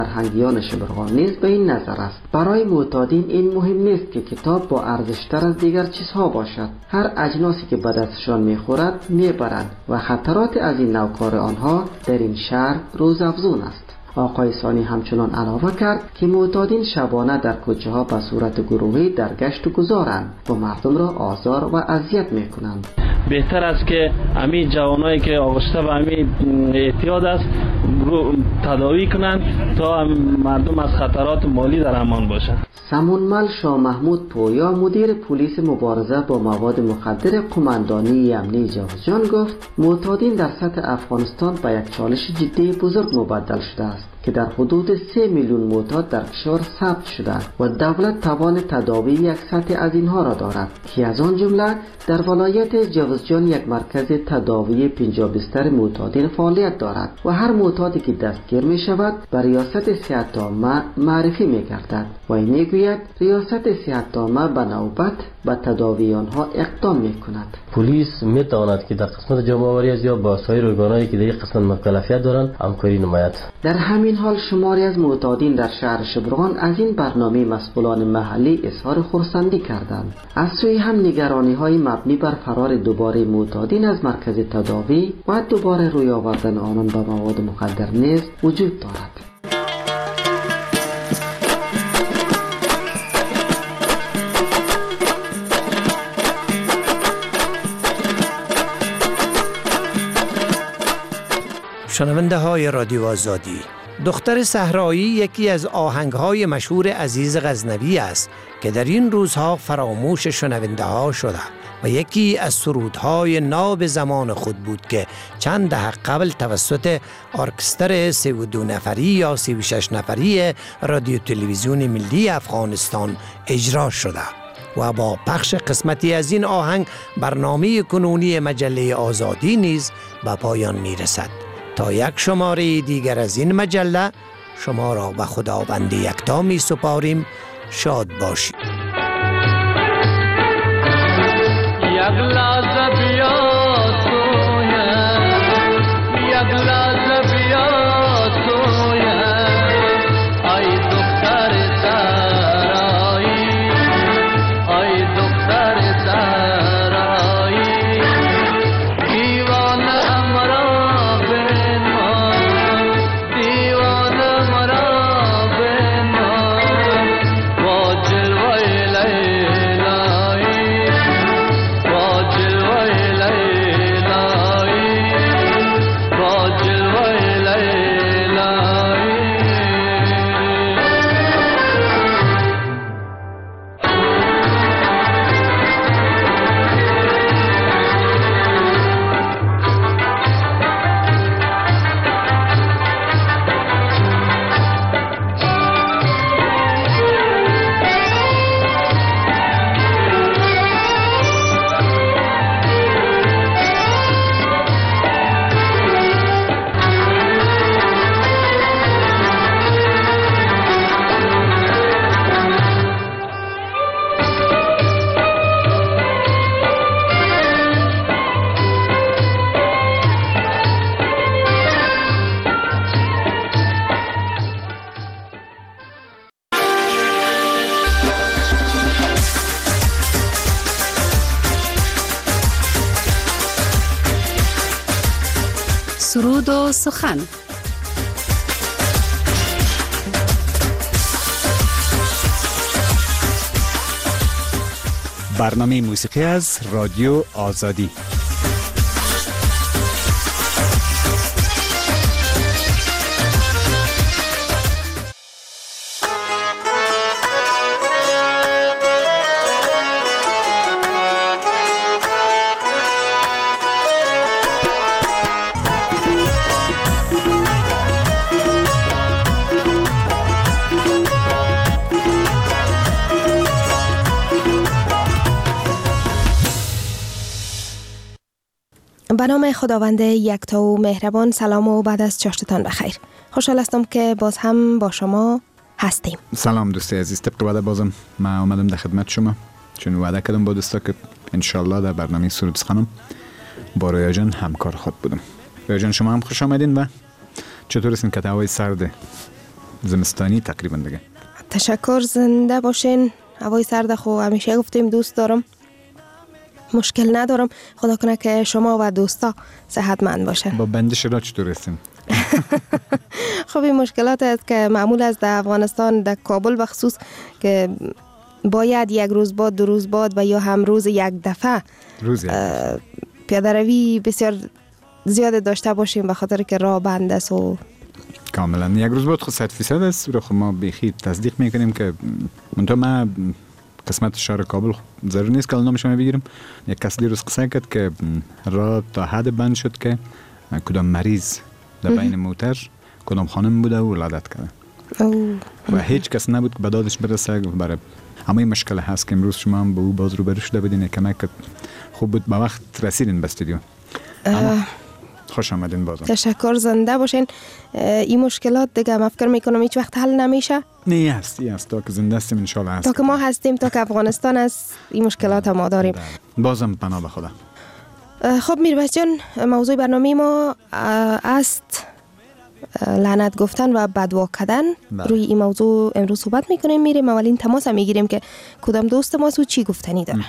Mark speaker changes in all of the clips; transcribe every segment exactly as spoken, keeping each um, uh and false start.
Speaker 1: فرهنگیان شبرغان نیز به این نظر است. برای معتادین این مهم نیست که کتاب با ارزشتر از دیگر چیزها باشد. هر اجناسی که به دستشان میخورد میبرند و خطرات از این نوکار آنها در این شهر روزافزون است. آقای ثانی همچنان علاوه کرد که معتادین شبانه در کوچه ها به صورت گروهی در گشت و گذارند و مردم را آزار و اذیت میکنند.
Speaker 2: بهتر است که همین جوانایی که آغشته به همین اعتیاد است رو تداوی کنند تا مردم از خطرات مالی در امان باشند.
Speaker 1: سمونمل شاه محمود پویا مدیر پلیس مبارزه با مواد مخدر قماندانی امنی جوزجان گفت معتادین در سطح افغانستان به یک چالش جدی بزرگ مبدل شده است که در حدود سه میلیون معتاد در کشور ثبت شده و دولت توان تداوی یک سطح از اینها را دارد که از آن جمله در ولایت جوزجان یک مرکز تداوی پنجاه بستر معتادین فعالیت دارد و هر معتادی که دستگیر می شود به ریاست صحت عامه معرفی می گردد و این می گوید ریاست صحت عامه به نوبت به تداوی آنها اقدام می کند.
Speaker 3: پلیس می تواند که در قسمت جمع آوری از یا با سایر ارگان‌هایی که در این قسمت مکلفیت دارند همکاری نماید.
Speaker 1: در همین حال شماری از معتادین در شهر شبرغان از این برنامه مسئولان محلی اظهار خرسندی کردند. از سوی هم نگرانی های مبنی بر فرار دوباره معتادین از مرکز تداوی و دوباره روی آوردن آنان به مواد مخدر نیز وجود دارد.
Speaker 4: شنونده های رادیو آزادی، دختر صحرایی یکی از آهنگ‌های مشهور عزیز غزنوی است که در این روزها فراموش شنونده ها شده و یکی از سرودهای ناب زمان خود بود که چند دهه قبل توسط ارکستر سی و دو نفری یا سی و شش نفری رادیو تلویزیون ملی افغانستان اجرا شده و با پخش قسمتی از این آهنگ برنامه کنونی مجله آزادی نیز به پایان می رسد. تا یک شماره دیگر از این مجله شما را به خداوند یکتا می سپاریم. شاد باشید. یک لحظه بیا تویه، یک لحظه بیا تویه، ای دختر سرایی، ای دختر سرایی، دیوانه امرا بنما، دیوانه مرا بنما، با جلوه لیلایی، با جلوه لیلایی، با جلوه لیلایی.
Speaker 5: سرود و سخن.
Speaker 6: برنامه موسیقی از رادیو آزادی.
Speaker 7: به نام خداوند یکتا و مهربان، سلام و بعد از چاشتتان بخیر. خوشحال هستم که باز هم با شما هستیم.
Speaker 6: سلام دوستی عزیز، طبق وعده بازم من اومدم در خدمت شما، چون وعده کردم با دوستا که انشالله در برنامه سرود سخنم با رویا جان همکار خود بودم. رویا جان شما هم خوش آمدین و چطور هستین؟ که هوای سرده زمستانی تقریبا دیگه.
Speaker 7: تشکر، زنده باشین. هوای سرد خو همیشه گفتیم دوست دارم، مشکل ندارم. خدا کنه که شما و دوستا صحتمند باشه.
Speaker 6: با بندش را چطور هستیم؟
Speaker 7: خب این مشکلات است که معمول است در افغانستان، در کابل بخصوص، که باید یک روز بعد، دو روز بعد و یا هم روز یک دفعه
Speaker 6: روز یک
Speaker 7: پیاده روی بسیار زیاد داشته باشیم به خاطر که راه بند است. و
Speaker 6: کاملا یک روز بعد خود صد فیصد است. رو خب ما بیخی تصدیق میکنیم که منطقه ما قسمت شهر کابل ضرور نیست که نامش رو بگیرم. یک کس دیروز قصه کرد که راه تا حد بند شد که کدام مریض در بین موتر کدام خانم بوده و ولادت کرده و هیچ کس نبود که به دادش برسه. برای همه مشکل هست که امروز شما هم به او باز رو برو شده بدین. کمک خوب بود به وقت رسیدین به استودیو. خوش آمدین بازم.
Speaker 7: تشکر، زنده باشین. این مشکلات دیگه من فکر میکنم هیچ وقت حل نمیشه.
Speaker 6: نه هست، این هست تا که زنده هستیم ان شاء الله هست.
Speaker 7: تا که ما هستیم، تا که افغانستان است، این مشکلات ما داریم.
Speaker 6: بازم پناه به خدا.
Speaker 7: خب میرباز جان، موضوع برنامه ما است لعنت گفتن و بدوا کردن. روی این موضوع امروز صحبت میکنیم. میریم اولین تماس میگیریم که کدام دوست ما سو چی گفتنی داره.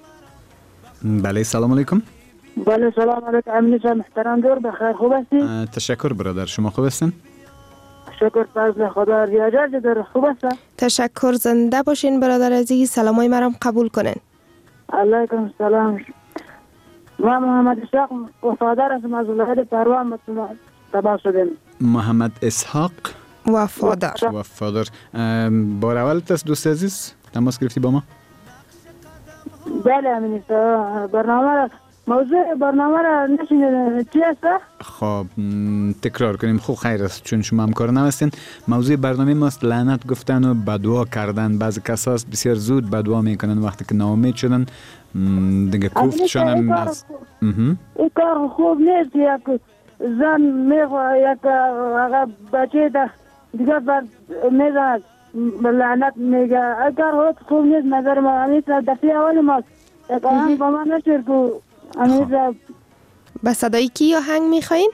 Speaker 6: بله، سلام علیکم.
Speaker 8: بله سلام علیکم. امین جان محترم، دور بخیر، خوب هستی؟
Speaker 6: تشکر برادر، شما خوب هستین؟
Speaker 8: شکر فضل خدا. ریاضت داره، خوب هستن؟
Speaker 7: تشکر، زنده باشین برادر عزیز. سلامای مرام قبول کنین.
Speaker 8: علیکم سلام. ما محمد اسحاق وفادار هستم از ولایت پروان تبع شدیم.
Speaker 6: محمد اسحاق
Speaker 7: وفادار.
Speaker 6: وفادار. بار اول است دوست عزیز تماس گرفتی با ما؟
Speaker 8: بله امین. برنامه را موضوع برنامه را نشینید چی است؟
Speaker 6: خب تکرار کنیم. خوب خیر است چون شما همکار نوستین. موضوع برنامه ماست لعنت گفتن و بدوا کردن. بعضی کسا بسیار زود بدوا میکنن وقتی که ناامید شدن دیگه کوفتشان هم از
Speaker 8: این کار خوب نیست. یک زن میخواه یک بچه ده دیگه بر میزند لعنت میگه. اگر خوب نیست نظر ما. امیسا دفعه اول ماست یک آهنگ با من نشیر که امیسا
Speaker 7: به صدای کی آهنگ میخواین؟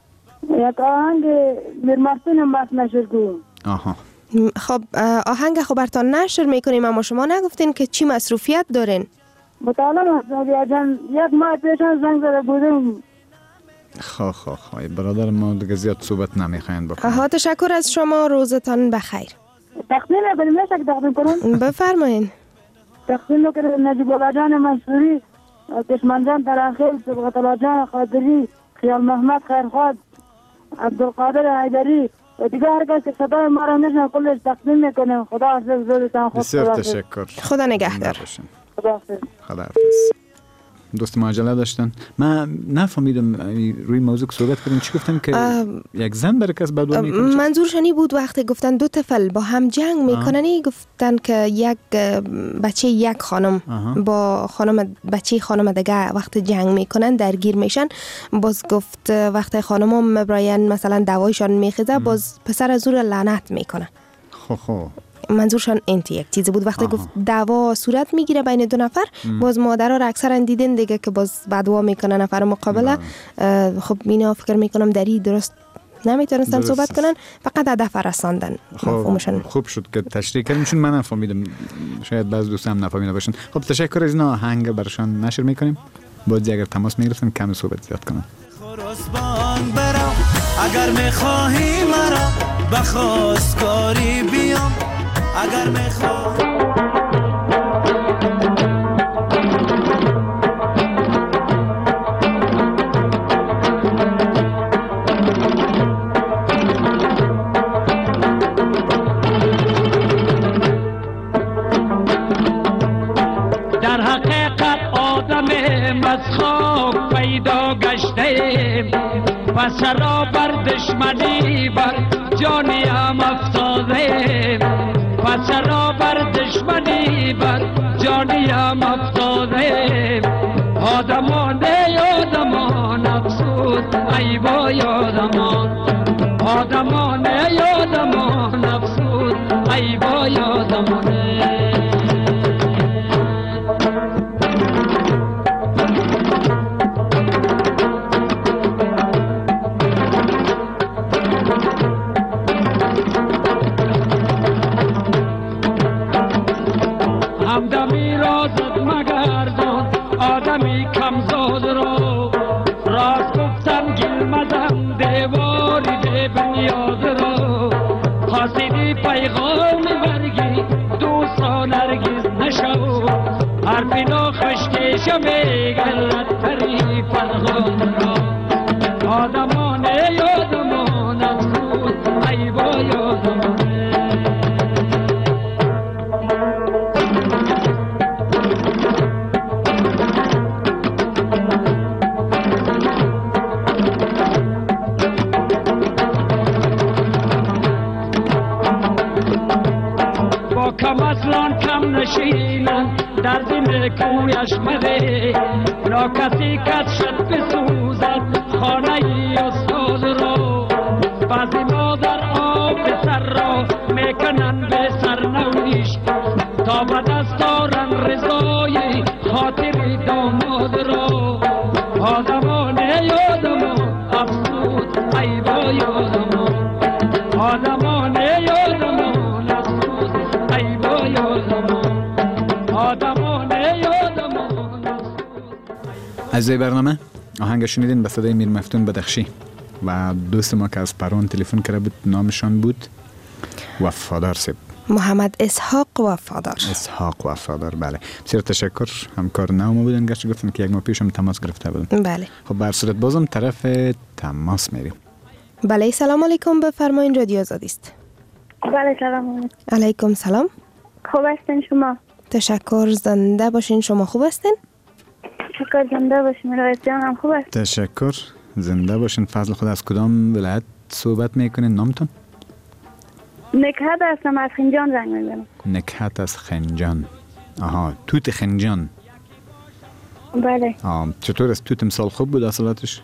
Speaker 8: یک آهنگ میرمرسون هم بس نشیر که.
Speaker 6: آها
Speaker 7: خب آهنگ خبرتان نشر میکنیم اما شما نگفتین که چی مصروفیت دارین؟
Speaker 8: مطالعه هست جان. یک ماه پیشان زنگ زده بودیم.
Speaker 6: خواه خواه خواه برادر ما دیگه زیاد صحبت نمیخواین بکنم.
Speaker 7: ها تشکر از شما، روزتان بخیر.
Speaker 8: تقدیم کنیم نشک تقدیم کنم؟
Speaker 7: بفرمایین.
Speaker 8: تقدیم کنیم نجیب الله جان منصوری، کشمن جان تراخیل، صبغت الله جان خادری، خیال محمد خیرخواد، عبدالقادر حیدری و دیگه هر کس که صدای ما را نشن کلش تقدیم میکنیم. خدا حافظ. زودتان خوب.
Speaker 6: بسیار تشکر.
Speaker 7: خدا نگهدار.
Speaker 8: خدا حافظ.
Speaker 6: خدا حافظ. دوست ماجله داشتن. من نفهمیدم روی موضوع که صحبت کردن چی گفتن که یک زن برای کس بدوا میکنه.
Speaker 7: منظورشانی بود وقتی گفتن دو طفل با هم جنگ میکنن، گفتن که یک بچه یک خانم آه. با خانم بچه خانم دیگه وقتی جنگ میکنن درگیر میشن. باز گفت وقتی خانم هم مبراین مثلا دوایشان میخیزه باز پسر از زور لعنت میکنه.
Speaker 6: خو خو
Speaker 7: منظورشان انتی یک چیزی بود. وقتی آها. گفت دعوا صورت میگیره بین دو نفر ام. باز مادرها را اکثرا دیدین دیگه که باز بدوا میکنن نفر مقابله. خب اینا فکر میکنم دری درست نمیتونستن صحبت کنن، فقط هدف رساندن.
Speaker 6: خب خوب شد که تشریح کردیم چون من نفهمیدم، شاید بعض دوستان نفهمیده باشن. خب تشکر از اینا آهنگ برشان نشر میکنیم. باز اگر تماس میگرفتن کم صحبت زیاد کنن.
Speaker 9: اگر میخواهی مرا بخواستگاری بیام، اگر میخواهی
Speaker 10: در حقیقت آدم از خاک پیدا گشته، پس را بر دشمنی بر جانی هم افتاده، پس را بر دشمنی بر جانی هم افتاده. آدمان یادمان افسود ای با یادمان، آدمان یادمان افسود ای با یادمان. خواستیدی پیغام برگی دوستان هرگز نشو حرفی ناخشکیش میگرد تری فرغان را آدمان یادمان افسود ای با یادمان کم اصلان کم نشینن درد نکویش مده را کسی کت شد بسوزد خانه ای استاد را بعضی مادر آب سر را میکنن به سرنوشت تا به دست دارن رضای خاطر داماد را آدمان یادمان افسود ای با یادمان آدمان یادمان
Speaker 6: از برنامه آهنگ شنیدین به صدای میر مفتون بدخشی و دوست ما که از پران تلفن کرده بود نامشان بود وفادار سب
Speaker 7: محمد اسحاق وفادار
Speaker 6: اسحاق وفادار. بله بسیار تشکر. همکار نو ما بودن گرچه گفتن که یک ماه پیش هم تماس گرفته بودن.
Speaker 7: بله
Speaker 6: خب بر صورت بازم طرف تماس میریم.
Speaker 7: بله سلام علیکم بفرمایید رادیو آزادی است.
Speaker 11: بله سلام
Speaker 7: علیکم. سلام.
Speaker 11: خوب هستین شما؟
Speaker 7: تشکر. زنده باشین. شما خوب هستین؟
Speaker 11: تشکر. زنده باشین. رایت جان هم خوب است.
Speaker 6: تشکر. زنده باشین. فضل خود از کدام ولایت صحبت میکنین نامتون؟
Speaker 11: نکهت هستم از خنجان زنگ میزنم.
Speaker 6: نکهت از خنجان. آها توت خنجان.
Speaker 11: بله.
Speaker 6: آه چطور است توت امسال خوب بود اصالتش؟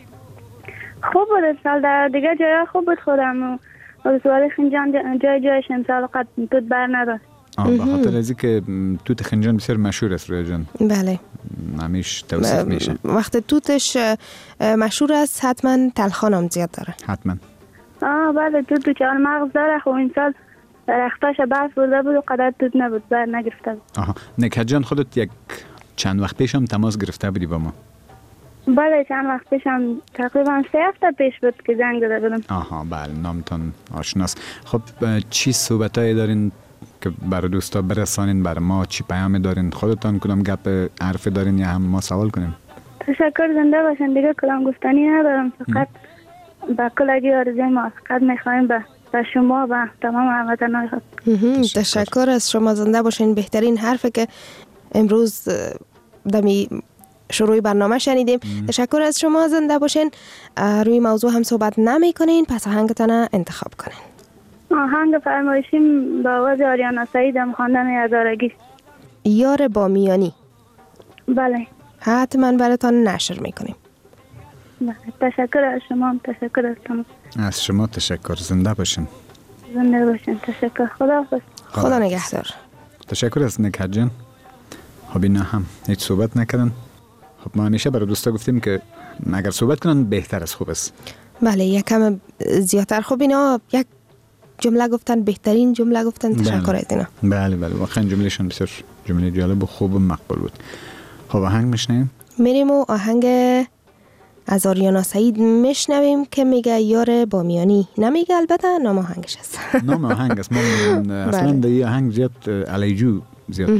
Speaker 11: خوب بود امسال در دیگه جای خوب بود خودم و سوال خنجان جای جایش امسال قد توت بر نداشت.
Speaker 6: آه به خاطر ازی که توت خنجان بسیار مشهور است رویا جان.
Speaker 7: بله.
Speaker 6: همیش توصیف میشه.
Speaker 7: وقت توتش مشهور است حتما تلخان هم زیاد داره.
Speaker 6: حتما.
Speaker 11: آه بله توت تو چهار مغز داره. خب این سال درختاش برف برده بود و قدر توت نبود بر نگرفته بود.
Speaker 6: آها نکهت جان خودت یک چند وقت پیش هم تماس گرفته بودی با ما؟
Speaker 11: بله چند وقت پیش هم تقریبا سه هفته پیش بود که زنگ داده بودم.
Speaker 6: آها بله نامتون آشناست. خب چی صحبتایی دارین که برای دوستا برسانین برای ما؟ چی پیامی دارین؟ خودتان کدام گپ حرفی دارین یا هم ما سوال کنیم؟
Speaker 11: تشکر. زنده باشین. دیگه کلام گفتنی ندارم. فقط با کلگی آرزوی ما فقط میخوایم به به شما و تمام هموطنان خود.
Speaker 7: تشکر از شما. زنده باشین. بهترین حرفی که امروز دمی شروع برنامه شنیدیم. ام. تشکر از شما. زنده باشین. روی موضوع هم صحبت نمی کنین پس آهنگتان انتخاب کنین.
Speaker 11: آهنگ فرمایشیم با آواز آریانا سعید هم خواندن یادارگی.
Speaker 7: یار با میانی.
Speaker 11: بله
Speaker 7: حتما براتان نشر میکنیم.
Speaker 11: بله تشکر از شما. تشکر از شما.
Speaker 6: از شما تشکر. زنده باشین.
Speaker 11: زنده باشین. تشکر. خدا حافظ.
Speaker 7: خدا نگهدار.
Speaker 6: تشکر از نکهت جان. خب اینا هم هیچ صحبت نکردن. خب ما همیشه برای دوستا گفتیم که اگر صحبت کنن بهتر از خوب است.
Speaker 7: بله یکم زیادتر. خب اینا یک جمله گفتن بهترین جمله گفتن. تشکر از اینا.
Speaker 6: بله بله واقعا جملهشون بسیار جمله جالب و خوب و مقبول بود. خب آهنگ میشنویم.
Speaker 7: میریم و آهنگ از آریانا سعید میشنویم که میگه یار با میانی. نمیگه البته نام آهنگش است.
Speaker 6: نام آهنگ است. ما اصلا در این آهنگ زیاد علیجو زیاد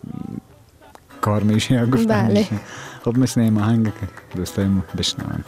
Speaker 6: کار میشه یا گفتن
Speaker 7: بله.
Speaker 6: میشه. خب میشنویم آهنگ که دوستای ما بشنوند.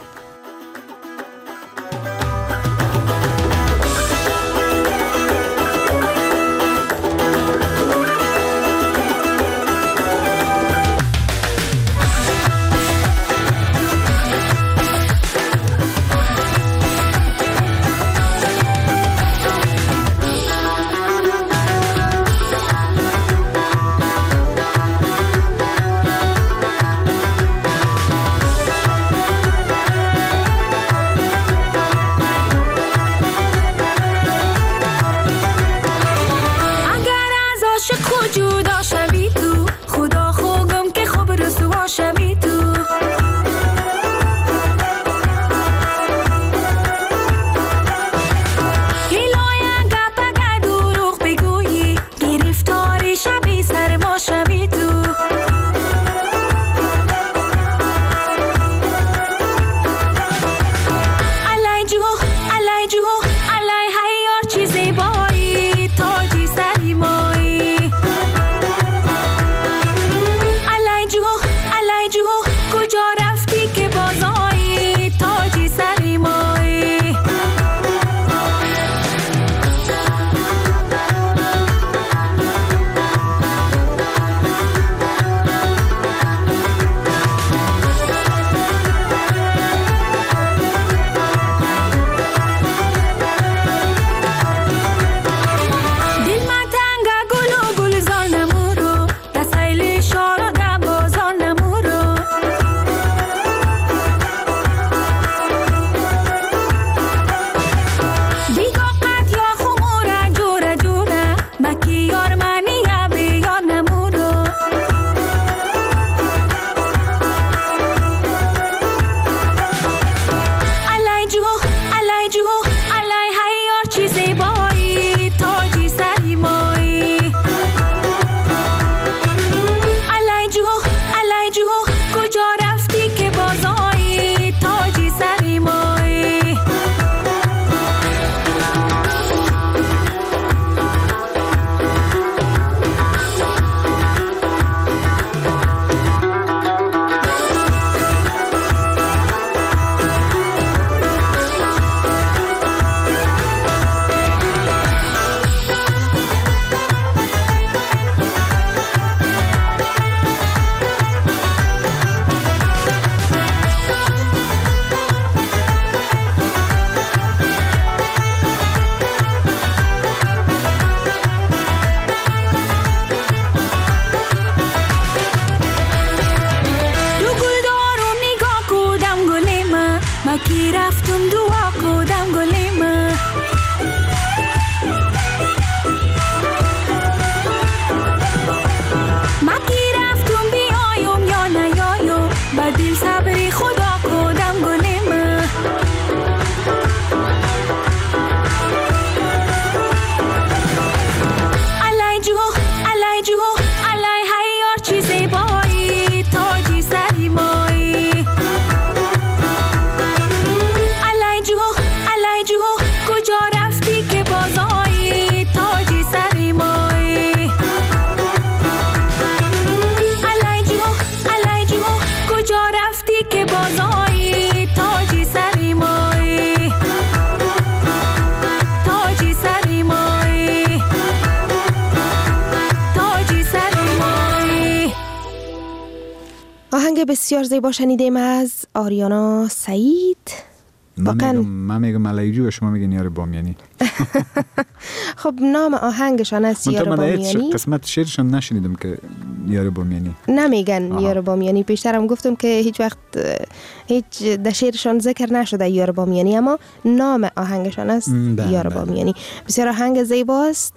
Speaker 7: بسیار زیبا شنیدیم از آریانا سعید.
Speaker 6: من میگم من میگم ملایجو و شما میگین یار بامیانی.
Speaker 7: خب نام آهنگشان است یار بامیانی.
Speaker 6: من قسمت شعرشان نشنیدم که یار بامیانی
Speaker 7: نمیگن. آها. یار بامیانی پیشترم گفتم که هیچ وقت هیچ در شعرشان ذکر نشده یار بامیانی، اما نام آهنگشان است یار بامیانی. بسیار آهنگ زیباست.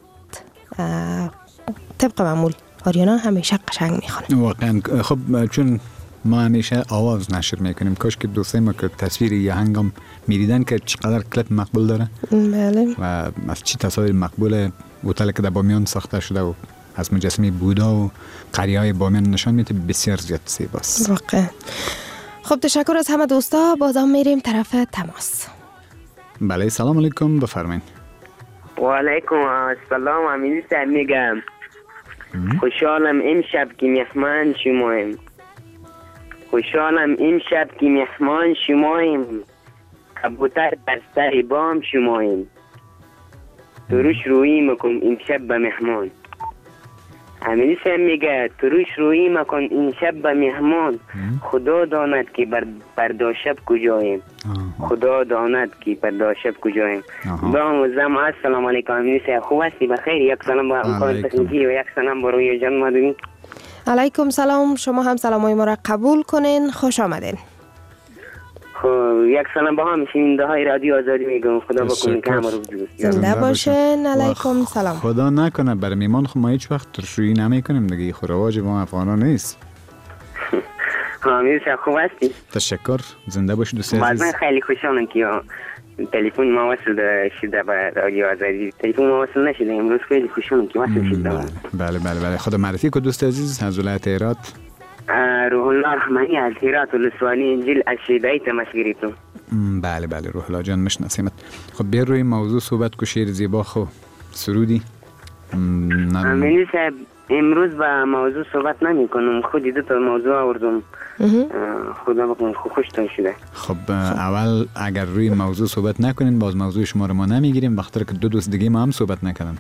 Speaker 7: طبق معمول آریانا همیشه قشنگ میخونه.
Speaker 6: واقعا. خب چون ما همیشه آواز نشر میکنیم، کاش که دوستای ما که تصویر یا هنگام میریدن که چقدر کلیپ مقبول داره.
Speaker 7: بله.
Speaker 6: و از چی تصاویر مقبوله. هتل که در بامیان ساخته شده و از مجسمه بودا و قریه های بامیان نشان میده، بسیار زیاد زیباست.
Speaker 7: واقعا. خب تشکر از همه دوستا. بازم میریم طرف تماس.
Speaker 6: بله سلام علیکم، بفرمایید.
Speaker 12: و علیکم السلام. امید میگم خوشحالم امشب که مهمان شماییم. خوشحالم امشب که مهمان شماییم. کبوتر بر سر بام شماییم. تروش روی مکن امشب به مهمان. امید میگه تروش روی مکن امشب به مهمان. خدا داند که بر بردا شب کجاییم. خدا داند که بردا شب کجاییم. با زم السلام علیکم. امید خوب هستی؟ بخیر؟ یک سلام با امکان تکنیکی و یک سلام با روی جان مادری.
Speaker 7: علیکم سلام. شما هم سلامای ما را قبول کنین. خوش آمدین.
Speaker 12: خب یک سلام با هم شنونده های رادیو آزادی میگم. خدا بکنه که همه رو دوست
Speaker 7: زنده باشین. علیکم سلام.
Speaker 6: خدا نکنه برای میمان خب ما هیچ وقت ترشویی نمی کنیم دیگه. خب رواج ما افغانا نیست.
Speaker 12: امید خوب هستی؟
Speaker 6: تشکر. زنده باشید دوست عزیز.
Speaker 12: من خیلی خوشحالم که تلفن ما وصل شده به رادیو آزادی. تلفن ما وصل نشده امروز. خیلی خوشحالم که وصل شده.
Speaker 6: بله بله بله. خدا معرفی کو دوست عزیز. از ولایت هرات.
Speaker 12: روح الله رحمانی از هرات ولسوالی انجیل از شیدایی تماس گرفتم.
Speaker 6: بله بله روح الله جان مشناسیمت. خب بیا روی موضوع صحبت کو. شعر زیبا خو سرودی.
Speaker 12: امینی صاحب امروز با موضوع صحبت نمی کنم. خودی دو تا موضوع آوردم. خدا بکنه خوشتون شده.
Speaker 6: خب اول اگر روی موضوع صحبت نکنین باز موضوع شما رو ما نمیگیریم، بخاطر که دو دوست دیگه ما هم صحبت نکردن.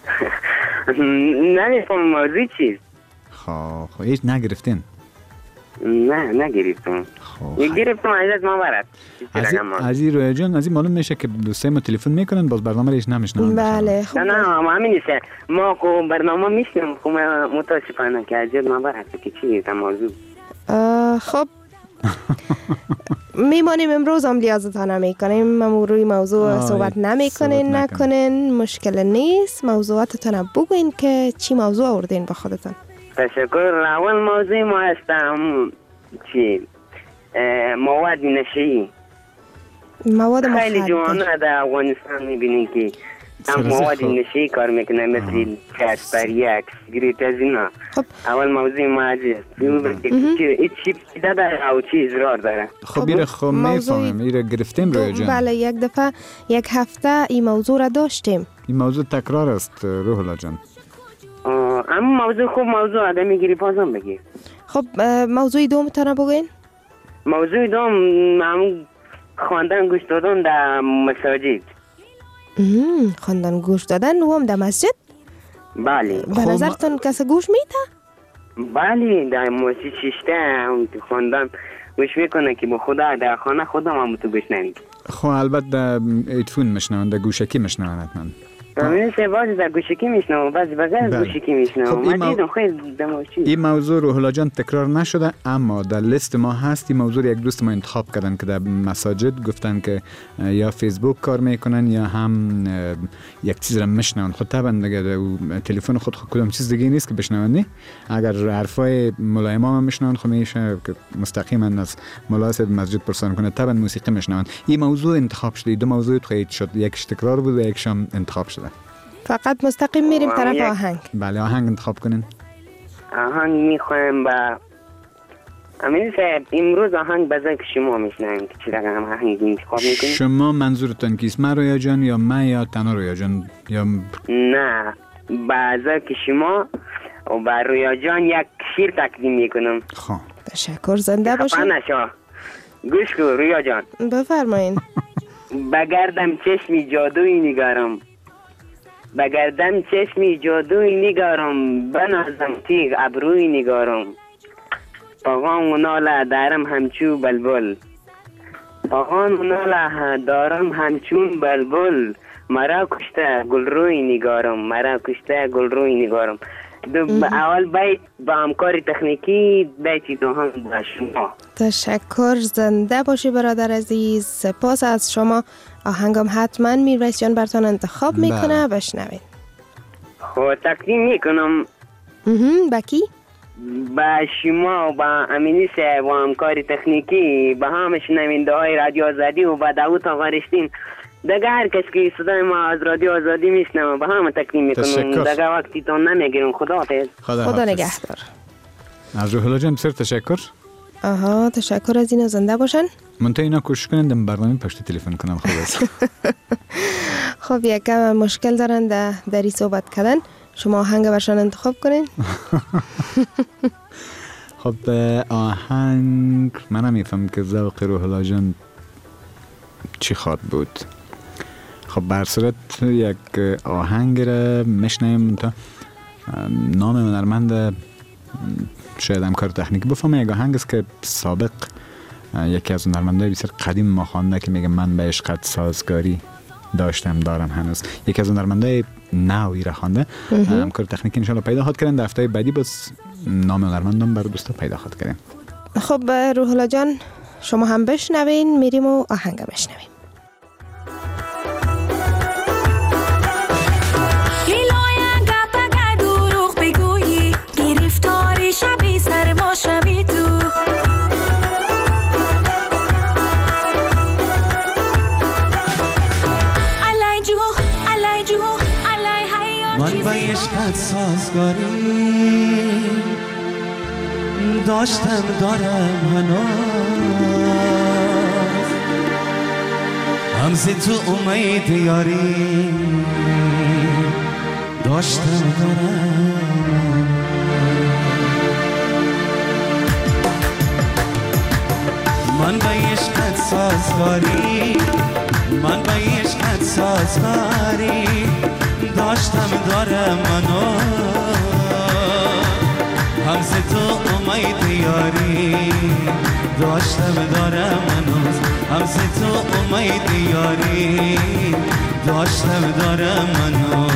Speaker 12: نمیفهم موضوع چیست.
Speaker 6: خب خب هیچ نگرفتین؟
Speaker 12: نه نگرفتم. یک گرفتم عزیز ما برد.
Speaker 6: عزیز رویا جان از این معلوم میشه که دوستای ما تلفن میکنن باز برنامه ریش نمیشنن.
Speaker 7: بله
Speaker 12: خب نه نه ما همین نیست. ما کو برنامه میشنم خب متاسفانه که عزیز ما برد که چیه موضوع.
Speaker 7: خب میمانیم امروز هم لیازتان نمیکنیم. ما روی موضوع صحبت نمیکنین نکنین مشکل نیست. موضوعاتتان بگوین که چی موضوع آوردین با خودتان.
Speaker 12: تشکر. اول موضوع ما هستم چی مواد نشئی.
Speaker 7: مواد مخدر
Speaker 12: خیلی جوانه در افغانستان میبینین که هم مواد نشئی کار میکنه مثل کس بریک سیگریت از اینا. اول موضوع ما عزیز این چی داره او چی اضرار داره.
Speaker 6: خب بیره خب میفهمیم ایره گرفتیم روی جان.
Speaker 7: بله یک دفعه یک هفته این موضوع را داشتیم.
Speaker 6: این موضوع تکرار است روح الله جان.
Speaker 12: اما موضوع خوب موضوع آدم میگیری بازم بگی.
Speaker 7: خب موضوع دوم تانه بگوین.
Speaker 12: موضوع دوم همون خواندن گوش دادن در مساجد.
Speaker 7: خواندن گوش دادن و هم در مسجد؟
Speaker 12: بله.
Speaker 7: به نظرتون کسی گوش میده؟
Speaker 12: بله در مسجد شیشته خواندن گوش میکنه که با خدا در خانه خدا هم تو گوش نمیده.
Speaker 6: خب البته در ایتفون مشنون در گوشکی مشنون حتما.
Speaker 12: من سه بعضی در گوشکی میشنم بعضی بغیر گوشکی میشنم. من دیدم خیلی دماشی.
Speaker 6: این موضوع روح الله جان تکرار نشده اما در لیست ما هست. این موضوع یک دوست ما انتخاب کردن که در مساجد گفتن که یا فیسبوک کار میکنن یا هم یک چیز را میشنون. خود طبعا دیگه تلفن خود خود کدام چیز دیگه نیست که بشنونی. اگر حرفای مولای امام میشنون خب میشه که مستقیما از مولای صاحب مسجد پرسان کنه طبعا موسیقی میشنون. این موضوع انتخاب شده. دو موضوع خیلی شد. یکش تکرار بود و یکش هم انتخاب شده.
Speaker 7: فقط مستقیم میریم طرف آهنگ.
Speaker 6: بله آهنگ انتخاب کنین.
Speaker 12: آهنگ میخوایم با امین صاحب امروز آهنگ بذار که شما میشنیم که چی رقم آهنگ انتخاب میکنیم.
Speaker 6: شما منظورتون کیست؟ من رویا جان یا من یا تنها رویا جان یا
Speaker 12: نه بذار که شما و با رویا جان یک شیر تقدیم میکنم.
Speaker 6: خب
Speaker 7: تشکر. زنده باشین.
Speaker 12: خفا نشو. گوش کن رویا جان.
Speaker 7: بفرمایین.
Speaker 12: بگردم چشمی جادویی نگارم بگردم چشمی جادویی نگارم بنازم تیغ ابرویی نگارم پاغان و ناله دارم همچو بلبل پاغان و ناله دارم همچون بلبل مرا کشته گل روی نگارم مرا کشته گل روی نگارم. اول بیت با همکار تکنیکی بیتی دوهم با شما.
Speaker 7: تشکر، زنده باشی برادر عزیز. سپاس از شما. آهنگم حتما میرویس جان براتون انتخاب میکنه، بشنوید.
Speaker 12: خب تقدیم میکنم
Speaker 7: با کی؟
Speaker 12: با شما، با امینی صاحب و همکار تکنیکی، با همه شنونده های رادیو آزادی و با داوود آقا رشتین، دیگه هر کس که صدای ما از رادیو آزادی میشنوه با همه تقدیم میکنم. دیگه وقتی تون نمیگیرم. خدا حافظ.
Speaker 7: خدا نگهدار.
Speaker 6: از روحلا جان بسیار تشکر.
Speaker 7: آها، تشکر از اینا، زنده باشن.
Speaker 6: منتها اینا کوشش کنن دم برنامه پشت تلفن کنن. خوب است.
Speaker 7: خب یکم مشکل دارن در دری صحبت کردن. شما آهنگ برشان انتخاب کنین.
Speaker 6: خب آهنگ من نمیفهم که ذوق روحلا جان چی خواد بود. خب بر صورت یک آهنگ را میشنیم تا نام هنرمند شاید همکار تکنیکی بفهم. یک آهنگ است که سابق یکی از هنرمندای بسیار قدیم ما خوانده که میگه من به عشقت سازگاری داشتم دارم هنوز. یکی از هنرمندای نوی را خوانده. همکار تکنیکی انشالله پیدا خواهد کردن. در هفته بعدی باز نام هنرمندم برای دوستا پیدا خواهد کردن.
Speaker 7: خب روحلا جان شما هم بشنوین، میریم و آهنگ بشنویم.
Speaker 13: شبی سر ما شبی تو علای جو علای جو علای حیات
Speaker 9: من با عشقت سازگاری داشتم دارم هنوز همزه تو امید یاری داشتم دارم من با عشقت سازگاری من با عشقت سازگاری داشتم دارم منو همز تو امید یاری داشتم دارم منو همز تو امید یاری داشتم دارم منو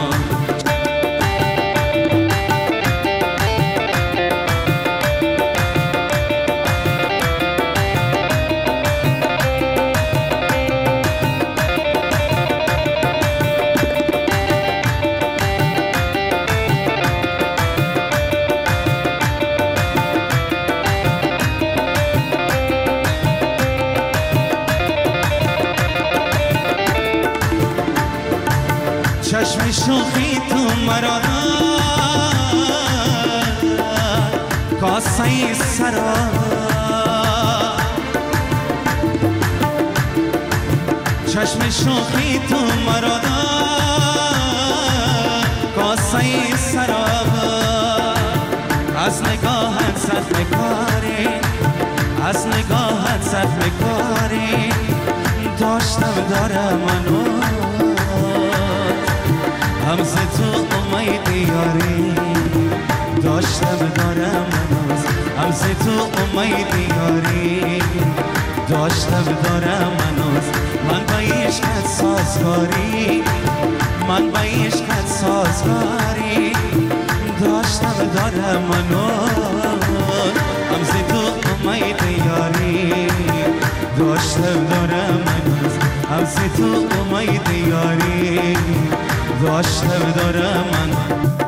Speaker 9: چشم شوخی تو مرا کاسه سرا چشم شوخی تو مرا کاسه سرا از نگاهت صد میکاری از نگاهت صد میکاری داشتم دارم منو همز تو امید یاری داشتم دارم هنوز همز تو امید یاری داشتم دارم هنوز من با عشقت سازگاری من با عشقت سازگاری داشتم دارم هنوز همز تو امید یاری داشتم دارم هنوز همز تو امید یاری داشتم دارم من